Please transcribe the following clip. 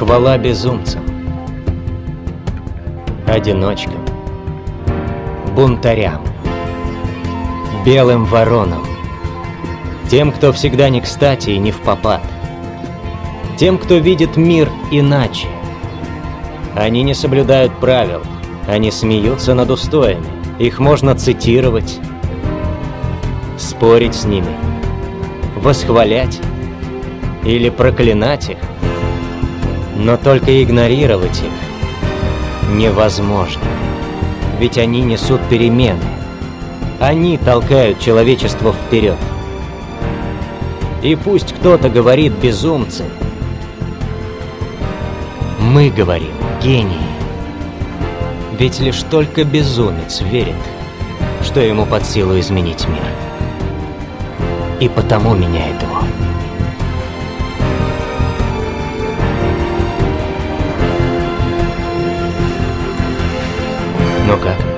Хвала безумцам, одиночкам, бунтарям, белым воронам, тем, кто всегда не кстати и не впопад, тем, кто видит мир иначе. Они не соблюдают правил, они смеются над устоями, их можно цитировать, спорить с ними, восхвалять или проклинать их, но только игнорировать их невозможно, ведь они несут перемены, они толкают человечество вперед. И пусть кто-то говорит безумцы, мы говорим гении, ведь лишь только безумец верит, что ему под силу изменить мир, и потому меняет его. Ну как?